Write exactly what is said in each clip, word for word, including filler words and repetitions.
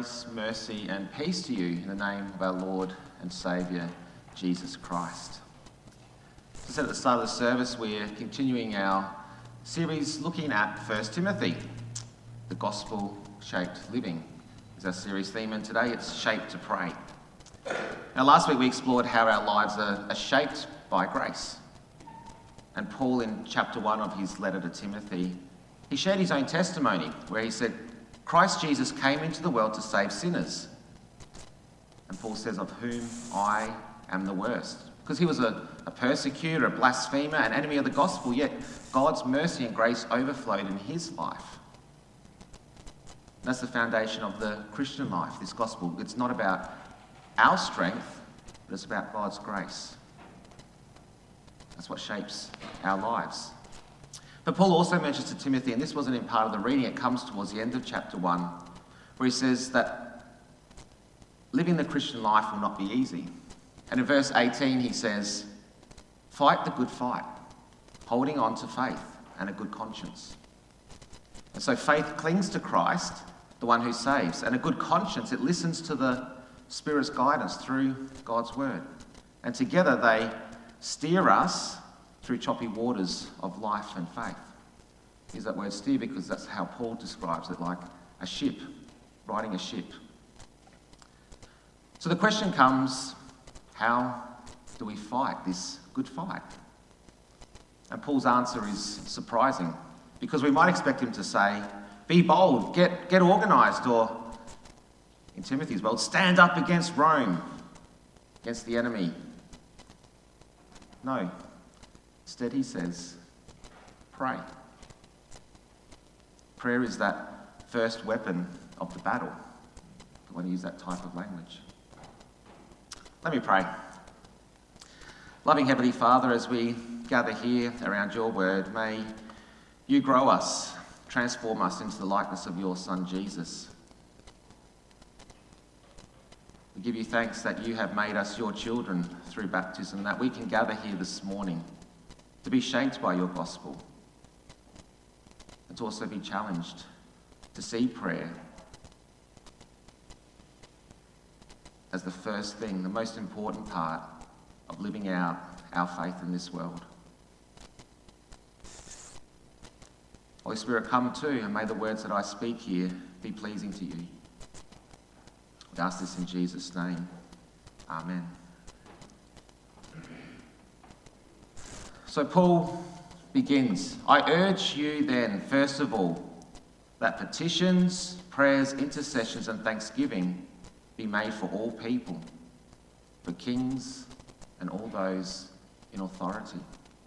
Grace, mercy and peace to you in the name of our Lord and Saviour, Jesus Christ. As I said at the start of the service, we're continuing our series looking at First Timothy, the gospel-shaped living is our series theme, and today it's shaped to pray. Now last week we explored how our lives are, are shaped by grace. And Paul in chapter one of his letter to Timothy, he shared his own testimony where he said, Christ Jesus came into the world to save sinners. And Paul says, of whom I am the worst. Because he was a, a persecutor, a blasphemer, an enemy of the gospel, yet God's mercy and grace overflowed in his life. That's the foundation of the Christian life, this gospel. It's not about our strength, but it's about God's grace. That's what shapes our lives. But Paul also mentions to Timothy, and this wasn't in part of the reading, it comes towards the end of chapter one, where he says that living the Christian life will not be easy. And in verse eighteen he says, fight the good fight, holding on to faith and a good conscience. And so faith clings to Christ, the one who saves, and a good conscience, it listens to the Spirit's guidance through God's word. And together they steer us through choppy waters of life and faith. Use that word steer because that's how Paul describes it, like a ship, riding a ship. So the question comes, how do we fight this good fight? And Paul's answer is surprising because we might expect him to say, be bold, get, get organised, or in Timothy's world, stand up against Rome, against the enemy. No. Instead, he says, pray. Prayer is that first weapon of the battle. I want to use that type of language. Let me pray. Loving Heavenly Father, as we gather here around your word, may you grow us, transform us into the likeness of your Son, Jesus. We give you thanks that you have made us your children through baptism, that we can gather here this morning to be shaped by your gospel, and to also be challenged to see prayer as the first thing, the most important part of living out our faith in this world. Holy Spirit, come too, and may the words that I speak here be pleasing to you. I ask this in Jesus' name. Amen. So Paul begins, I urge you then, first of all, that petitions, prayers, intercessions and thanksgiving be made for all people, for kings and all those in authority.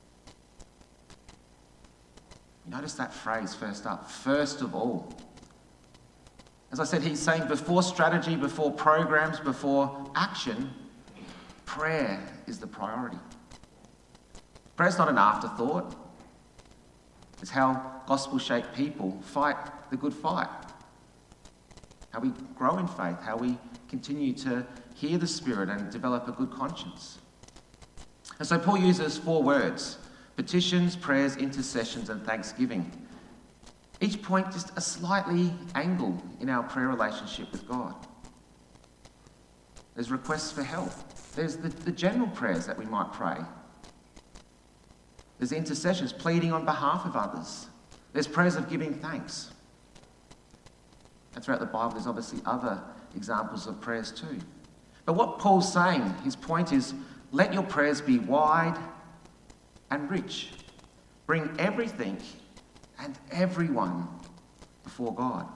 Notice that phrase first up, first of all. As I said, he's saying before strategy, before programs, before action, prayer is the priority. Prayer's not an afterthought. It's how gospel-shaped people fight the good fight. How we grow in faith, how we continue to hear the Spirit and develop a good conscience. And so Paul uses four words: petitions, prayers, intercessions, and thanksgiving. Each point just a slightly angle in our prayer relationship with God. There's requests for help. There's the, the general prayers that we might pray. There's intercessions, pleading on behalf of others. There's prayers of giving thanks. And throughout the Bible, there's obviously other examples of prayers too. But what Paul's saying, his point is, let your prayers be wide and rich. Bring everything and everyone before God.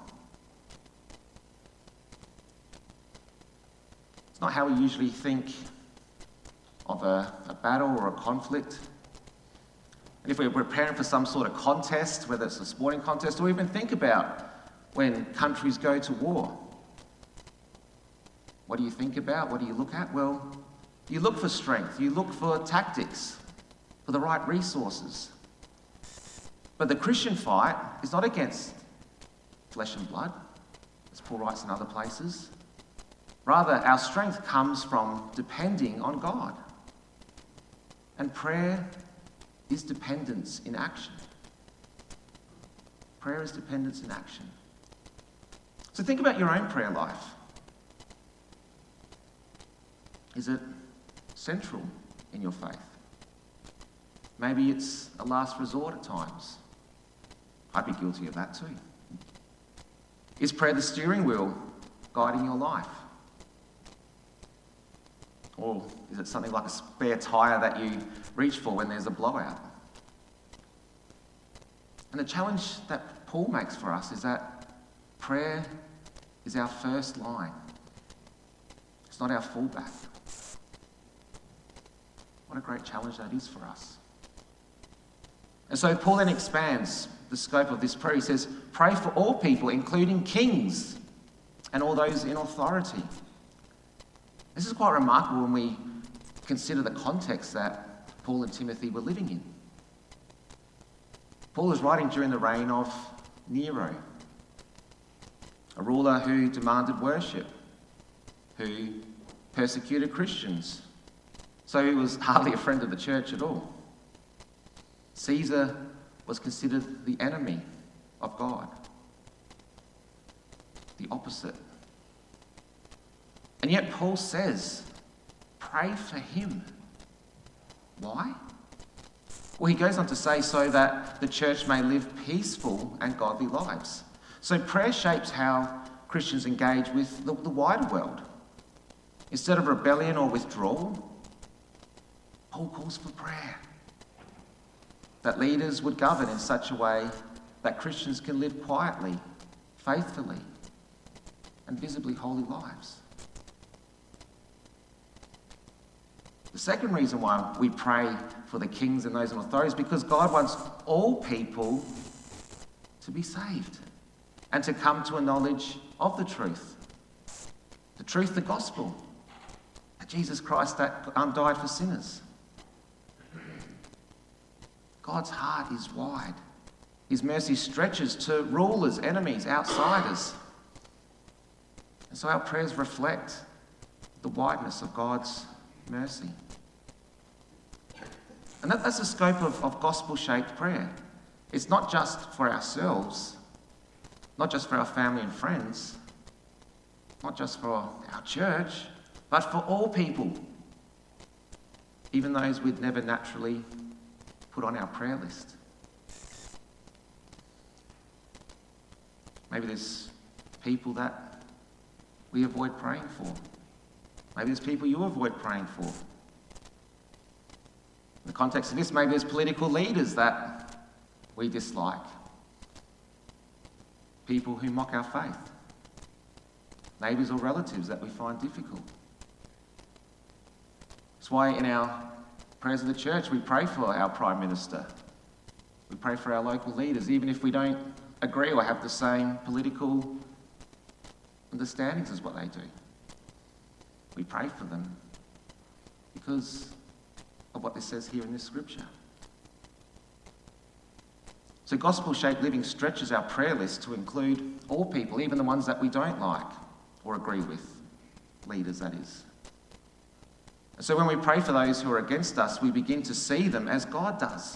It's not how we usually think of a, a battle or a conflict. And if we're preparing for some sort of contest, whether it's a sporting contest, or even think about when countries go to war. What do you think about? What do you look at? Well, you look for strength. You look for tactics, for the right resources. But the Christian fight is not against flesh and blood, as Paul writes in other places. Rather, our strength comes from depending on God. And prayer is dependence in action. Prayer is dependence in action. So think about your own prayer life. Is it central in your faith? Maybe it's a last resort at times. I'd be guilty of that too. Is prayer the steering wheel guiding your life? Or is it something like a spare tyre that you reach for when there's a blowout? And the challenge that Paul makes for us is that prayer is our first line. It's not our fallback. What a great challenge that is for us. And so Paul then expands the scope of this prayer. He says, pray for all people, including kings and all those in authority. This is quite remarkable when we consider the context that Paul and Timothy were living in. Paul is writing during the reign of Nero, a ruler who demanded worship, who persecuted Christians. So he was hardly a friend of the church at all. Caesar was considered the enemy of God, the opposite. And yet Paul says, pray for him. Why? Well, he goes on to say so that the church may live peaceful and godly lives. So prayer shapes how Christians engage with the, the wider world. Instead of rebellion or withdrawal, Paul calls for prayer. That leaders would govern in such a way that Christians can live quietly, faithfully, and visibly holy lives. The second reason why we pray for the kings and those in authority is because God wants all people to be saved and to come to a knowledge of the truth. The truth, the gospel, that Jesus Christ that um, died for sinners. God's heart is wide. His mercy stretches to rulers, enemies, outsiders. And so our prayers reflect the wideness of God's mercy. And that, that's the scope of, of gospel-shaped prayer. It's not just for ourselves, not just for our family and friends, not just for our church, but for all people, even those we'd never naturally put on our prayer list. Maybe there's people that we avoid praying for. Maybe there's people you avoid praying for. In the context of this, maybe there's political leaders that we dislike. People who mock our faith. Neighbours or relatives that we find difficult. That's why in our prayers of the church we pray for our Prime Minister. We pray for our local leaders, even if we don't agree or have the same political understandings as what they do. We pray for them because of what this says here in this scripture. So gospel-shaped living stretches our prayer list to include all people, even the ones that we don't like or agree with, leaders that is. And so when we pray for those who are against us, we begin to see them as God does.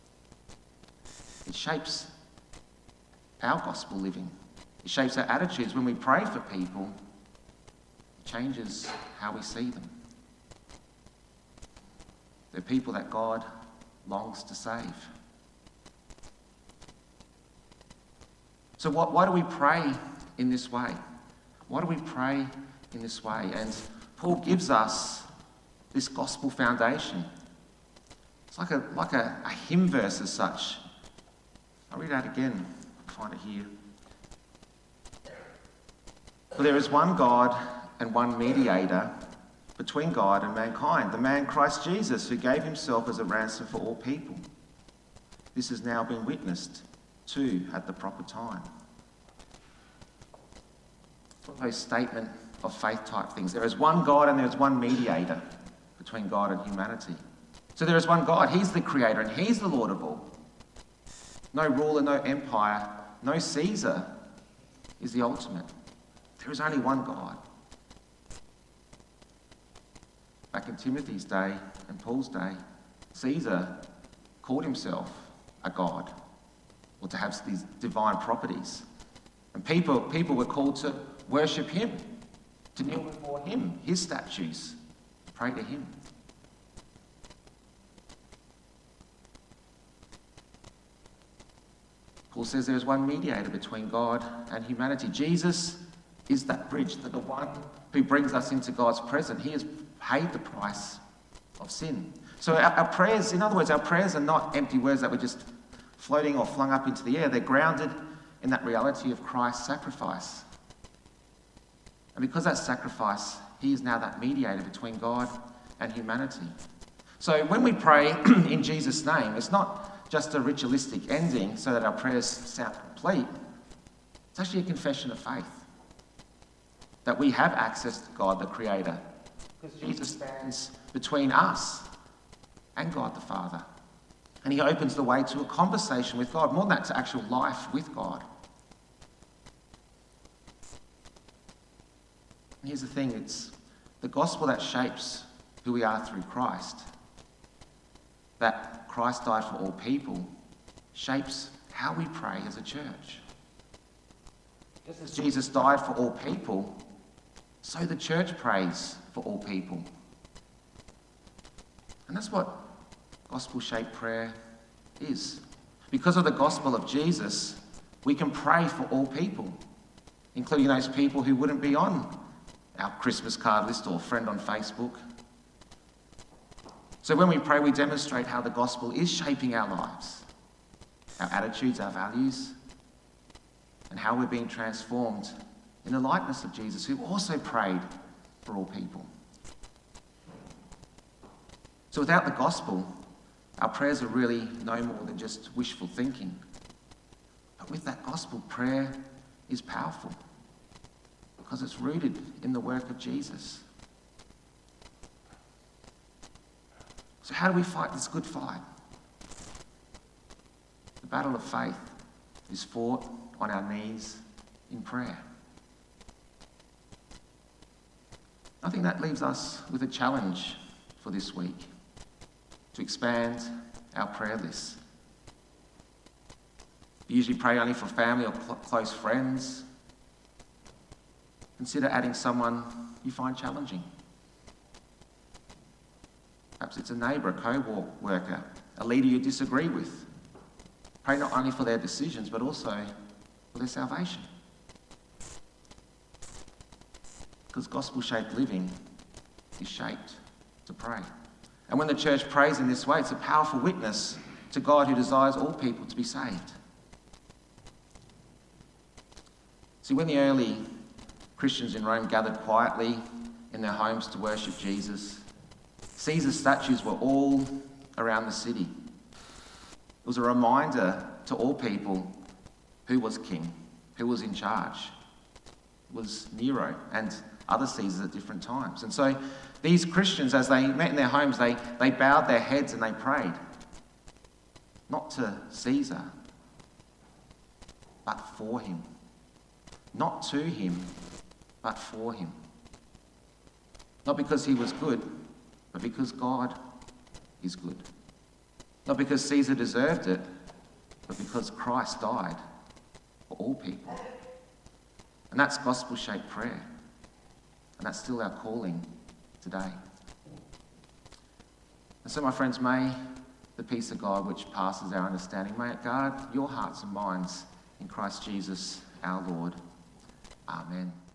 It shapes our gospel living. It shapes our attitudes. When we pray for people, it changes how we see them. They're people that God longs to save. So what, why do we pray in this way? Why do we pray in this way? And Paul gives us this gospel foundation. It's like a, like a, a hymn verse as such. I'll read that again. I'll find it here. For there is one God and one mediator between God and mankind, the man Christ Jesus, who gave himself as a ransom for all people. This has now been witnessed to at the proper time. It's one of those statement of faith type things. There is one God and there is one mediator between God and humanity. So there is one God, he's the creator and he's the Lord of all. No ruler, no empire, no Caesar is the ultimate. There is only one God. Back in Timothy's day and Paul's day, Caesar called himself a god, or to have these divine properties. And people, people were called to worship him, to kneel before him, his statues, to pray to him. Paul says there is one mediator between God and humanity. Jesus is that bridge, the one who brings us into God's presence. He has paid the price of sin. So our, our prayers, in other words, our prayers are not empty words that were just floating or flung up into the air. They're grounded in that reality of Christ's sacrifice. And because that sacrifice, he is now that mediator between God and humanity. So when we pray in Jesus' name, it's not just a ritualistic ending so that our prayers sound complete. It's actually a confession of faith. That we have access to God, the Creator. Because Jesus stands between us and God the Father. And he opens the way to a conversation with God, more than that, to actual life with God. And here's the thing, it's the gospel that shapes who we are through Christ. That Christ died for all people shapes how we pray as a church. Just as Jesus died for all people, so the church prays for all people. And that's what gospel-shaped prayer is. Because of the gospel of Jesus, we can pray for all people, including those people who wouldn't be on our Christmas card list or friend on Facebook. So when we pray, we demonstrate how the gospel is shaping our lives, our attitudes, our values, and how we're being transformed in the likeness of Jesus, who also prayed for all people. So without the gospel, our prayers are really no more than just wishful thinking. But with that gospel, prayer is powerful because it's rooted in the work of Jesus. So how do we fight this good fight? The battle of faith is fought on our knees in prayer. I think that leaves us with a challenge for this week, to expand our prayer list. We usually pray only for family or cl- close friends. Consider adding someone you find challenging. Perhaps it's a neighbour, a co-worker, a leader you disagree with. Pray not only for their decisions, but also for their salvation. Because gospel-shaped living is shaped to pray. And when the church prays in this way, it's a powerful witness to God who desires all people to be saved. See, when the early Christians in Rome gathered quietly in their homes to worship Jesus, Caesar's statues were all around the city. It was a reminder to all people who was king, who was in charge. It was Nero and other Caesars at different times. And so these Christians, as they met in their homes, they, they bowed their heads and they prayed. Not to Caesar, but for him. Not to him, but for him. Not because he was good, but because God is good. Not because Caesar deserved it, but because Christ died for all people. And that's gospel-shaped prayer. And that's still our calling today. And so, my friends, may the peace of God, which passes our understanding, may it guard your hearts and minds in Christ Jesus our Lord. Amen.